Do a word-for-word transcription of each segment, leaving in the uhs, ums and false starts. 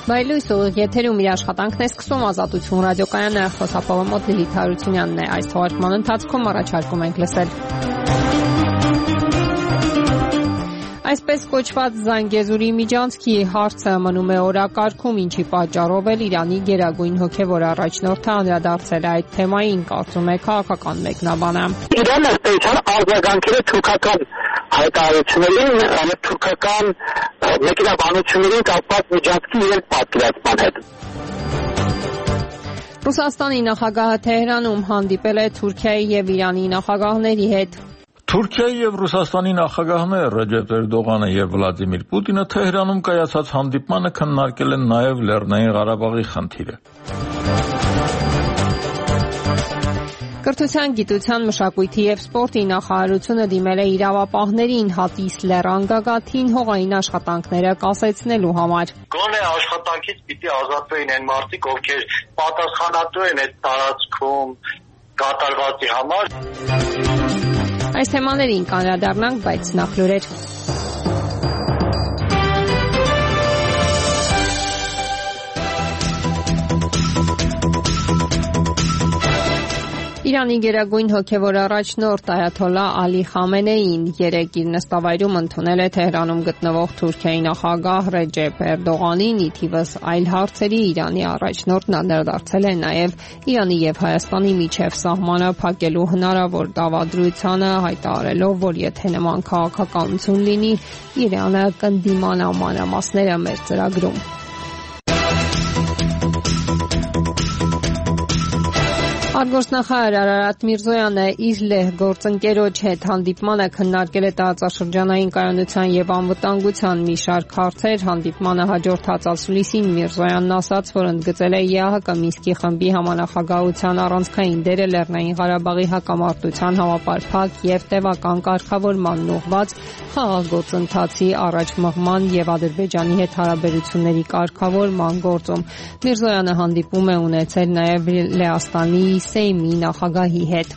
Բայլույս ուղիղ եթերում իր աշխատանքն է սկսում Ազատություն ռադիոկայանը, խոսափողը մոտ Լիլիթ Հարությունյանն է։ Այս թողարկման ընթացքում առաջարկում ենք լսել այսպես կոչված Զանգեզուրի միջանցքի հարցը մնում է օրակարգում, ինչի պատճառով էլ Իրանի գերագույն հոգևոր առաջնորդը անդրադարձել է այդ թեմային, կարծում է քաղաքական մեկնաբանը։ Իրանը ստեցան արձագանքել է թուրքական հայտարարություններին, թուրքական մեկնաբանություններին կապված միջանցքի եւ պատկերացման հետ։ Ռուսաստանի նախագահը Թեհրանում հանդիպել է Թուրքիայի եւ Իրանի նախագահների հետ։ Թուրքիայի եւ Ռուսաստանի նախագահները Ռեջեփ Էրդողանը եւ Վլադիմիր Պուտինը Թեհրանում կայացած հանդիպմանը քննարկել են նաեւ Լեռնային Ղարաբաղի խնդիրը։ Կրթության, գիտության, մշակույթի եւ սպորտի նախարարությունը դիմել է իրավապահներին Հատիս լեռան գագաթին հողային աշխատանքները կասեցնելու համար։ Գոնե աշխատանքից պիտի ազատվեին այն մարդիկ, ովքեր պատասխանատու են այդ տարածքում կատարվածի համար։ Այս թեմաներին կանդրադառնանք, բայց նախ լուրեր։ Իրանի գերագույն հոգևոր առաջնորդ Այաթոլլահ Ալի Խամենեին երեկ իր նստավայրում ընդունել է Թեհրանում գտնվող Թուրքիայի նախագահ Ռեջեփ Էրդողանին, ի թիվս այլ հարցերի Իրանի առաջնորդն անդրադարձել է նաև Իրանի եւ Հայաստանի միջև սահմանը փակելու հնարավոր դավադրությանը, հայտարարելով, որ եթե նման քաղաքականություն լինի, Իրանը կընդդիմանա մանրամասները մեր ծրագրում։ Արտգործնախարար Արարատ Միրզոյանը իր լեհ գործընկերոջ հետ հանդիպմանը քննարկել է տարածաշրջանային կայունության եւ անվտանգության մի շարք հարցեր։ Հանդիպմանը հաջորդած ասուլիսին Միրզոյանն ասաց, որ ընդգծել է ԵԱՀԿ Մինսկի խմբի համանախագահության առանցքային դերը Լեռնային Ղարաբաղի հակամարտության համապարփակ եւ տևական կարգավորմանն ուղղված խաղաղ գործընթացի առաջ մղման եւ Ադրբեջանի հետ հարաբերությունների կարգավորման գործում։ Միրզոյանը հանդիպում է ունեցել նաեւ Լեհաստանի Սեյմի նախագահի հետ։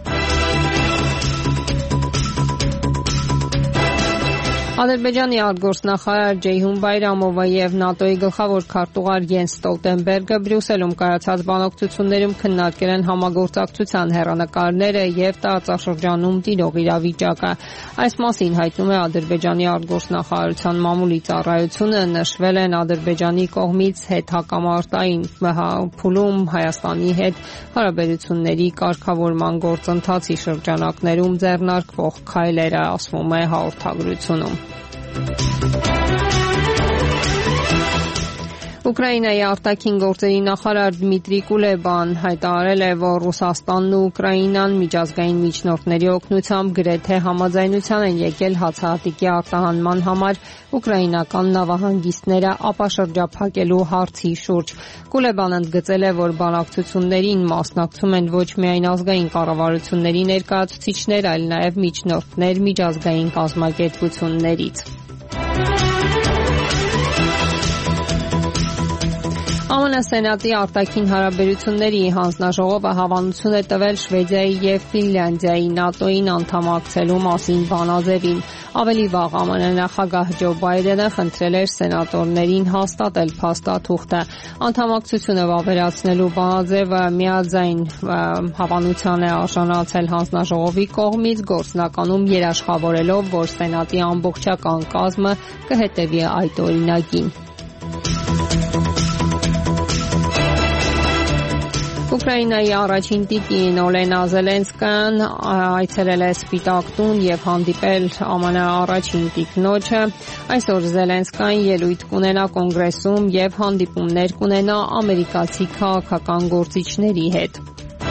Ադրբեջանի արտգործնախարար Ջեյհուն Բայրամովը եւ ՆԱՏՕ-ի գլխավոր քարտուղար Յենս Ստոլտենբերգը Բրյուսելում կայացած բանակցություններում քննարկել են համագործակցության հեռանկարները եւ տարածաշրջանում տիրող իրավիճակը։ Այս մասին հայտնում է Ադրբեջանի արտգործնախարարության մամուլի ծառայությունը, նշվել են Ադրբեջանի կողմից հետհակամարտային փուլում Հայաստանի հետ հարաբերությունների կարգավորման գործընթացի շրջանակներում ձեռնարկվող քայլերը, ասվում է հաղորդագրությունում։ Ուկրաինայի արտաքին գործերի նախարար Դմիտրի Կուլեբան հայտարարել է, որ Ռուսաստանն ու Ուկրաինան միջազգային միջնորդների օգնությամբ գրեթե համաձայնության են եկել հացահատիկի արտահանման համար ուկրաինական նավահանգիստները ապաշրջափակելու հարցի շուրջ։ Կուլեբան ընդգծել է, որ բանակցություններին մասնակցում են ոչ միայն ազգային կառավարությունների ներկայացուցիչներ, այլ նաև միջնորդներ միջազգային կազմակերպություններից։ ԱՄՆ Սենատի արտաքին հարաբերությունների հանձնաժողովը հավանություն է տվել Շվեդիայի եւ Ֆինլանդիայի ՆԱՏՕ-ին անդամակցելու մասին բանաձևին։ Ավելի վաղ ԱՄՆ նախագահ Ջո Բայդենը խնդրել էր սենատորներին հաստատել փաստաթուղթը։ Անդամակցությունը վավերացնելու բանաձևը միաձայն հավանության է արժանացել հանձնաժողովի կողմից, գործնականում երաշխավորելով, որ Սենատի ամբողջական կազմը կհետևի այդ օրինակին։ Ուկրաինայի առաջին տիկին Օլենա Զելենսկան այցելել է Սպիտակ տուն եւ հանդիպել ԱՄՆ առաջին տիկնոջը։ Այսօր Զելենսկան ելույթ կունենա կոնգրեսում եւ հանդիպումներ կունենա ամերիկացի քաղաքական գործիչների հետ։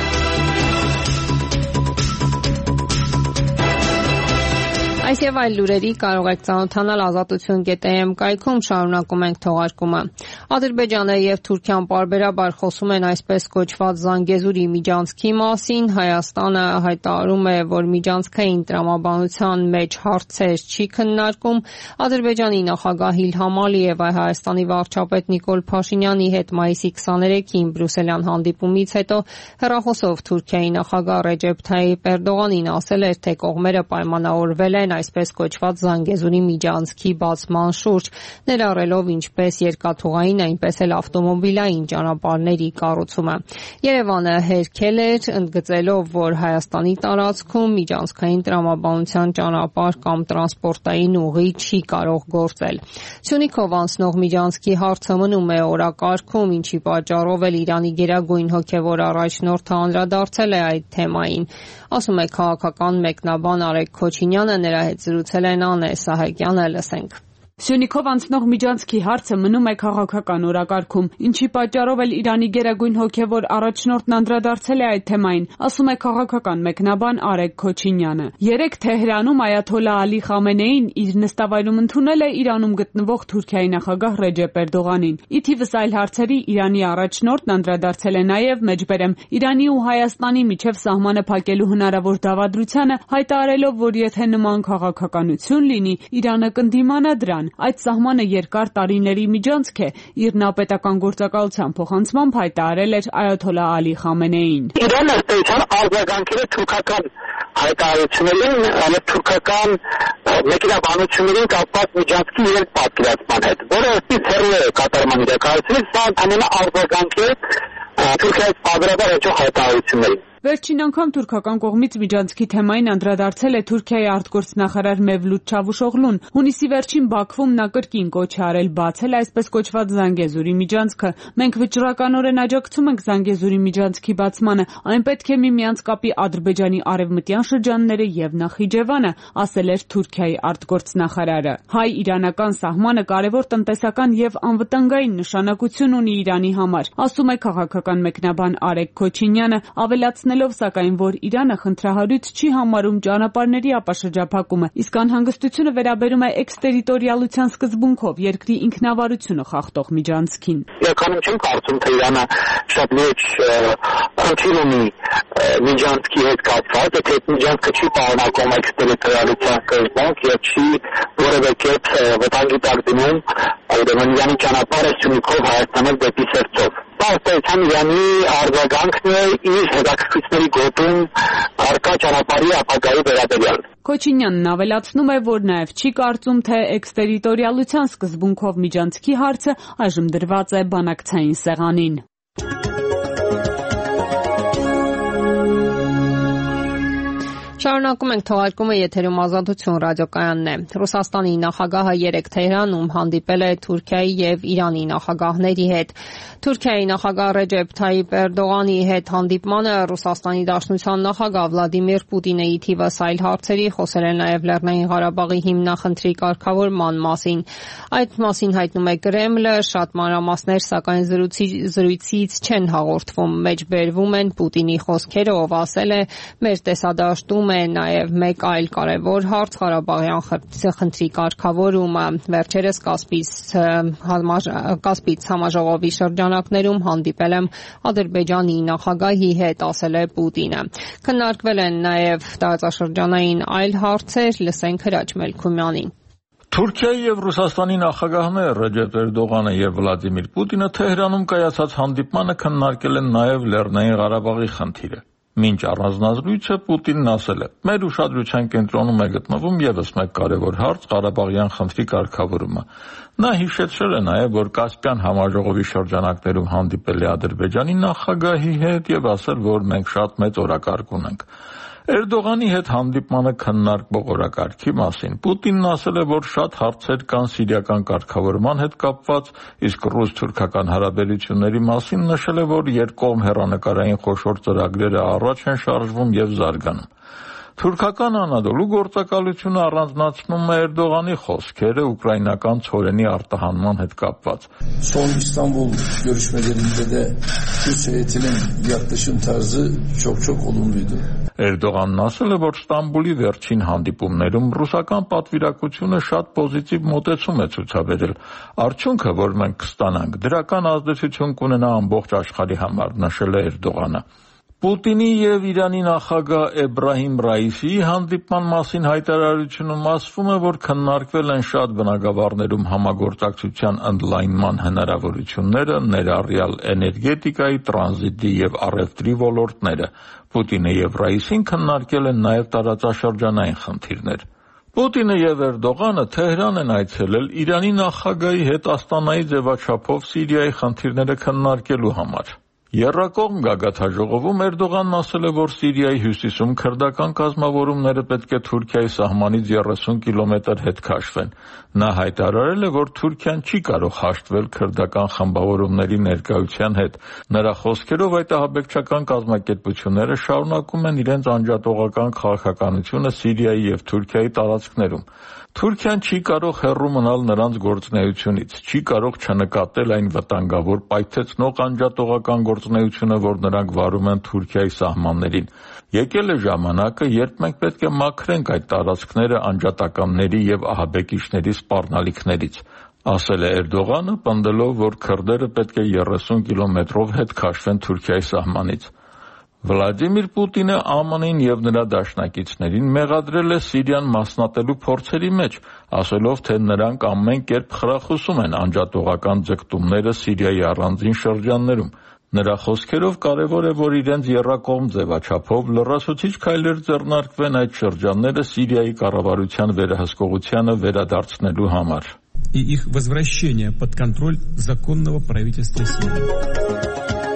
Այս եւ այլ լուրերի կարող եք ծանոթանալ ազատություն կետ է էմ կայքում, շարունակում ենք թողարկումը։ Ադրբեջանը եւ Թուրքիան պարբերաբար խոսում են այսպես կոչված Զանգեզուրի միջանցքի մասին։ Հայաստանը հայտարարում է, որ միջանցքային տրամաբանության մեջ հարցեր չի քննարկում։ Ադրբեջանի նախագահ Իլհամ Ալիևը Հայաստանի վարչապետ Նիկոլ Փաշինյանի հետ մայիսի քսաներեքին Բրյուսելյան հանդիպումից հետո հեռախոսով Թուրքիայի նախագահ Ռեջեփ Թայիփ Էրդողանին ասել էր, թե կողմերը պայմանավորվել են այսպես կոչված Զանգեզուրի միջանցքի բացման շուրջ, ներառելով ինչպես երկաթուղային, այնպես էլ ավտոմոբիլային ճանապարհների կառուցումը։ Երևանը հերքել էր, ընդգծելով, որ Հայաստանի տարածքում միջանցքային տրամաբանության ճանապարհ կամ տրանսպորտային ուղի չի կարող գործել։ Սյունիքով անցնող միջանցքի հարցը մնում է օրակարգում, ինչի պատճառով էլ Իրանի գերագույն հոգևոր առաջնորդը անդրադարձել է այդ թեմային։ Ասում է քաղաքական մեկնաբան Արեգ Քոչինյանը, նրա հետ զրուցել են Անե Սահակյանը, լսենք։ Սյունիքով անցնող միջանցքի հարցը մնում է քաղաքական օրակարգում, ինչի պատճառով էլ Իրանի գերագույն հոգևոր առաջնորդն անդրադարձել է այդ թեմային, ասում է քաղաքական մեկնաբան Արեգ Քոչինյանը։ Երեկ Թեհրանում այաթոլլահ Ալի Խամենեին իր նստավայրում ընդունել է Իրանում գտնվող Թուրքիայի նախագահ Ռեջեփ Էրդողանին։ Ի թիվս այլ հարցերի Իրանի առաջնորդն անդրադարձել է նաև, մեջբերեմ, Իրանի ու Հայաստանի միջև սահմանը փակելու հնարավոր դավադրությանը, հայտարարելով, որ եթե նման քաղաքականություն լինի, Իրանը կընդդիմանա դրան։ Այդ սահմանը երկար տարիների միջանցք է, իր նապետական գործակալության փոխանցմամբ հայտարարել էր այաթոլլահ Ալի Խամենեին։ Իրանը ստեյցան արձագանքել է թուրքական հայտարարություններին, թուրքական մեքենաբանություններին կապված միջանցքի իրենց պատկերացման հետ, որը ըստ հեռու է կատարման իրականությունից, սա ամենա արձագանք է Թուրքիայից պատրաստած հաջող հայտարարություններին։ Վերջին անգամ թուրքական կողմից միջանցքի թեմային անդրադարձել է Թուրքիայի արտգործնախարար Մևլութ Չավուշօղլուն։ Հունիսի վերջին Բաքվում նա կրկին կոչ է արել բացել այսպես կոչված Զանգեզուրի միջանցքը։ Մենք վճռականորեն աջակցում ենք Զանգեզուրի միջանցքի բացմանը, այն պետք է միմյանց կապի Ադրբեջանի արևմտյան շրջանները եւ Նախիջևանը, ասել էր Թուրքիայի արտգործնախարարը։ Հայ-իրանական սահմանը կարևոր տնտեսական եւ անվտանգային նշանակություն ունի Իրանի համար, ասում է քաղաքական մեկնաբան Արեգ Քոչինյանը, ավելացնելով սակայն, որ Իրանը խնդրահարույց չի համարում ճանապարհների ապաշրջափակումը, իսկ անհանգստությունը վերաբերում է էքստերիտորիալության սկզբունքով երկրի ինքնավարությունը խախտող միջանցքին։ Իրականում չեմ կարծում, թե Իրանը շատ լուրջ խնդիր ունի միջանցքի հետ կապված, եթե միջանցքը չի պարունակում էքստերիտորիալության սկզբունք եւ չի որևէ կերպ վտանգի տակ դնում ուրեմն Իրանի ճանապարհը Սյունիքով Հայաստանով դեպի Սերծով։ Դա ըստ Իրանի արձագանքն է իր հետաքրքրությունների գոտում առկա ճանապարհի ապագայի վերաբերյալ։ Քոչինյանն ավելացնում է, որ նաև չի կարծում, թե էքստերիտորիալության սկզբունքով միջանցքի հարցը այժմ դրված է բանակցային սեղանին։ Շարունակում ենք թողարկումը, եթերում Ազատություն ռադիոկայանն է։ Ռուսաստանի նախագահը երեկ Թեհրանում հանդիպել է Թուրքիայի եւ Իրանի նախագահների հետ։ Թուրքիայի նախագահ Ռեջեփ Թայիփ Էրդողանի հետ հանդիպմանը Ռուսաստանի Դաշնության նախագահ Վլադիմիր Պուտինը ի թիվս այլ հարցերի խոսել է նաև Լեռնային Ղարաբաղի հիմնախնդրի կարգավորման մասին։ Այդ մասին հայտնում է Կրեմլը, շատ մանրամասներ սակայն զրույցից չեն հաղորդվում, մեջբերվում են Պուտինի խոսքերը, ով ասել է մեր տեսադաշտում է նաև մեկ այլ կարևոր հարց Ղարաբաղյան խնդրի կարգավորումը։ Վերջերս Կասպից Կասպից համաժողովի շրջանակներում հանդիպել եմ Ադրբեջանի նախագահի հետ, ասել է Պուտինը։ Քննարկվել են նաև տարածաշրջանային այլ հարցեր, լսենք Հրաչ Մելքումյանին։ Թուրքիայի եւ Ռուսաստանի նախագահները Ռեջեփ Էրդողանը եւ Վլադիմիր Պուտինը Թեհրանում կայացած հանդիպմանը քննարկել են նաեւ Լեռնային Ղարաբաղի խնդիրը։ Մինչ առանձնազրույցը Պուտինն ասել է. «Մեր ուշադրության կենտրոնում է գտնվում եւս մեկ կարևոր հարց՝ Ղարաբաղյան խնդրի կարգավորումը»։ Նա հիշեցրել է նաեւ, որ Կասպյան համաժողովի շրջանակներում հանդիպել է Ադրբեջանի նախագահի հետ եւ ասել, որ մենք շատ մեծ օրակարգ ունենք։ Էրդողանի հետ հանդիպմանը քննարկվող օրակարգի մասին Պուտինն ասել է, որ շատ հարցեր կան սիրիական կարգավորման հետ կապված, իսկ ռուս-թուրքական հարաբերությունների մասին նշել է, որ երկկողմ հեռանկարային խոշոր ծրագրերը առաջ են շարժվում եւ zարգանում։ Թուրքական Անադոլու գործակալությունը առանձնացնում է Էրդողանի խոսքերը ուկրաինական ցորենի արտահանման հետ կապված։ Son İstanbul görüşmelerinde de Türk heyetinin yaklaşım tarzı çok çok olumluydu. Էրդողանն ասել է, որ Ստամբուլի վերջին հանդիպումներում ռուսական պատվիրակությունը շատ պոզիտիվ մոտեցում է ցուցաբերել։ Արդյունքը, որ մենք կստանանք, դրական ազդեցություն կունենա ամբողջ աշխարհի համար, նշել է Էրդողանը։ Պուտինի եւ Իրանի նախագահ Էբրահիմ Ռայիսիի հանդիպման մասին հայտարարությունում ասվում է, որ քննարկվել են շատ բնագավառներում համագործակցության ընդլայնման հնարավորությունները, ներառյալ էներգետիկայի, տրանզիտի եւ առևտրի ոլորտները։ Պուտինը եւ Ռայիսին քննարկել են նաեւ տարածաշրջանային խնդիրներ։ Պուտինը եւ Էրդողանը Թեհրան են այցելել Իրանի նախագահի հետ Աստանայի ձևաչափով Սիրիայի խնդիրները քննարկելու համար։ Եռակողմ գագաթնաժողովում Էրդողանն ասել է, որ Սիրիայի հյուսիսում քրդական կազմավորումները պետք է Թուրքիայի սահմանից երեսուն կիլոմետր հետ քաշվեն։ Նա հայտարարել է, որ Թուրքիան չի կարող հաշտվել քրդական խմբավորումների ներկայության հետ։ Նրա խոսքերով այդ ահաբեկչական կազմակերպությունները շարունակում են իրենց անջատողական քաղաքականությունը Սիրիայի եւ Թուրքիայի տարածքներում։ Թուրքիան չի կարող հեռու մնալ նրանց գործունեությունից, չի կարող չնկատել այն վտանգավոր պայթեցնող անջատողական գործունեությունը, որ նրանք վարում են Թուրքիայի սահմաններին։ Եկել է ժամանակը, երբ մենք պետք է մաքրենք այդ տարածքները անջատականների եւ ահաբեկիչների սպառնալիքներից, ասել է Էրդողանը, պնդելով, որ քրդերը պետք է երեսուն կիլոմետրով հետ քաշվեն Թուրքիայի սահմանից։ Վլադիմիր Պուտինը ԱՄՆ-ին եւ նրա դաշնակիցներին մեղադրել է Սիրիան մասնատելու փորձերի մեջ, ասելով, թե նրանք ամեն կերպ խրախուսում են անջատողական ձգտումները Սիրիայի առանձին շրջաններում։ Նրա խոսքերով կարևոր է, որ իրենց եռակողմ ձևաչափով լրացուցիչ քայլեր ձեռնարկվեն այդ շրջանները Սիրիայի կառավարության վերահսկողությանը վերադարձնելու համար։ И их возвращение под контроль законного правительства Сирии.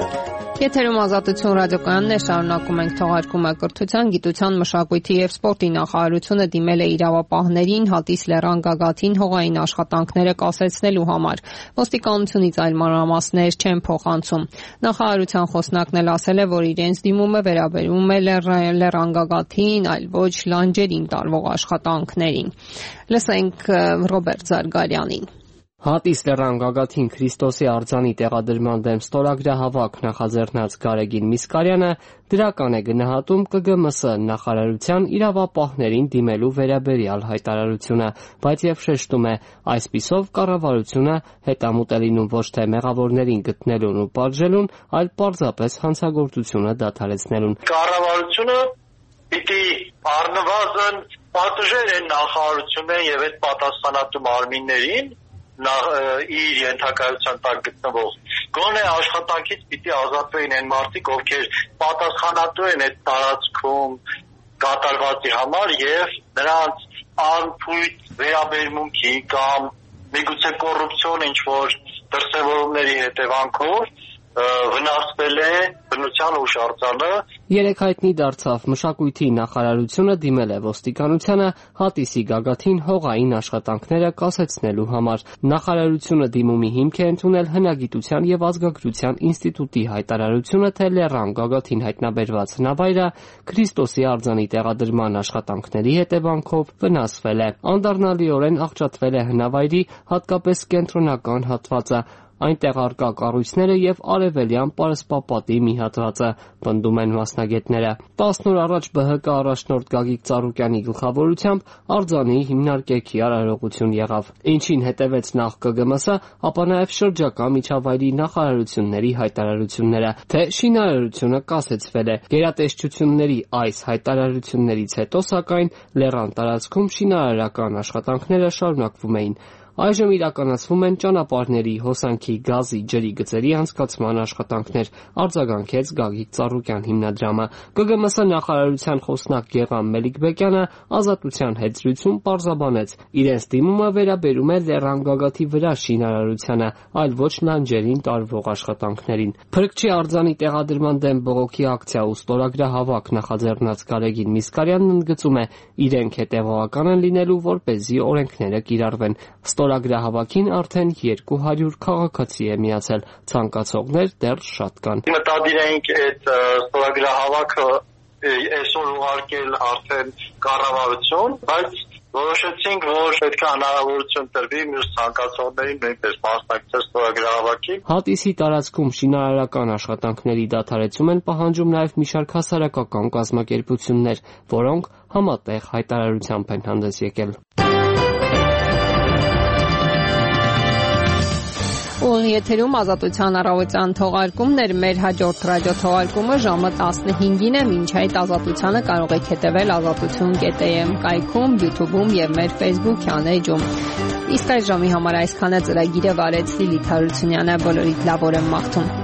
Եթերում Ազատություն ռադիոկայանն է, շարունակում ենք թողարկումը կրթության, գիտության, մշակույթի եւ սպորտի նախարարությունը դիմել է իրավապահներին Հատիս լեռան գագաթին հողային աշխատանքները կասեցնելու համար։ Ոստիկանությունից այլ մանրամասներ չեն փոխանցում։ Նախարարության խոսնակն էլ ասել է, որ իրենց դիմումը վերաբերում է լեռան գագաթին, այլ ոչ լանջերին տարվող աշխատանքներին։ Լսենք Ռոբերտ Զարգարյանին։ Հատիս լեռան գագաթին Քրիստոսի արձանի տեղադրման դեմ ստորագրահավաք նախաձեռնած Գարեգին Միսկարյանը դրական է գնահատում Կ Գ M S նախարարության իրավապահներին դիմելու վերաբերյալ հայտարարությունը, բայց եւ շեշտում է, այսպիսով կառավարությունը հետամուտ է լինում ոչ թե մեղավորներին գտնելուն ու պատժելուն, այլ պարզապես հանցագործությունը դադարեցնելուն։ Կառավարությունը պիտի առնվազն պատժեր են նախարարություններին եւ այդ պատասխանատու մարմիններին իր ենթակայության տակ գտնվող գոնե աշխատանքից պիտի ազատվեն այն մարդիկ, ովքեր պատասխանատու են այդ տարածքում կատարվածի համար եւ նրանց անփույթ վերաբերմունքի կամ միգուցե կոռուպցիոն ինչ-որ դրսևորումների հետևանքով վնասվել է բնության հուշարձանը։ Երեք հայտնի դարձավ մշակույթի նախարարությունը դիմել է ոստիկանությանը Հատիսի գագաթին հողային աշխատանքները կասեցնելու համար։ Նախարարությունը դիմումի հիմք է ընդունել հնագիտության եւ ազգագրության ինստիտուտի հայտարարությունը, թե լեռան գագաթին հայտնաբերված հնավայրը Քրիստոսի արձանի տեղադրման աշխատանքների հետևանքով վնասվել է։ Անդառնալիորեն աղճատվել է հնավայրի հատկապես կենտրոնական հատվածը, այնտեղ առկա կառույցները եւ արևելյան պարսպապատի մի հատվածը, պնդում են մասնագետները։ տասն օր առաջ Բ Հ Կ առաջնորդ Գագիկ Ծառուկյանի գլխավորությամբ արձանի հիմնարկեքի արարողություն եղավ, ինչին հետևեց նախ Կ Գ M S, ապա նաեւ շրջակա միջավայրի նախարարությունների հայտարարությունները, թե շինարարությունը կասեցվել է։ Գերատեսչությունների այս հայտարարություններից հետո, սակայն, լեռան տարածքում շինարարական աշխատանքները շարունակվում էին։ Այժմ իրականացվում են ճանապարհների, հոսանքի, գազի, ջրի գծերի անցկացման աշխատանքներ, արձագանքեց Գագիկ Ծառուկյան հիմնադրամը։ Կ Գ M S նախարարության խոսնակ Գեղամ Մելիքբեկյանը ազատության հետ զրույցում պարզաբանեց, իրենց դիմումը վերաբերում է լեռան գագաթի վրա շինարարությանը, այլ ոչ լանջերին տարվող աշխատանքներին։ Փրկչի արձանի տեղադրման դեմ բողոքի ակցիա ու ստորագրահավաք նախաձեռնած Գարեգին Միսկարյանն ընդգծում է, իրենք հետևողական են լինելու, որպեսզի օրենքները կիրառվեն։ Ստորագրահավաքին արդեն երկու հարյուր քաղաքացի է միացել, ցանկացողներ դեռ շատ կան։ Մտադիր ենք այդ ստորագրահավաքը այսօր ուղարկել արդեն կառավարություն, բայց որոշեցինք, որ պետք է հնարավորություն տրվի մյուս ցանկացողներին նույնպես մասնակցել ստորագրահավաքին։ Հատիսի տարածքում շինարարական աշխատանքների դադարեցում են պահանջում նաև մի շարք հասարակական կազմակերպություններ, որոնք համատեղ հայտարարությամբ են հանդես եկել։ Ուղիղ եթերում Ազատության առավոտյան թողարկումներ, մեր հաջորդ ռադիո թողարկումը ժամը տասնհինգին է, մինչ այդ Ազատությանը կարող եք հետևել ազատություն կետ է էմ կայքում, YouTube-ում եւ մեր Facebook-յան էջում։ Իսկ այս ժամի համար այսքանը ծրագիրը վարեց Լիլիթ Հարությունյանը, բոլորիդ լավ օր եմ մաղթում։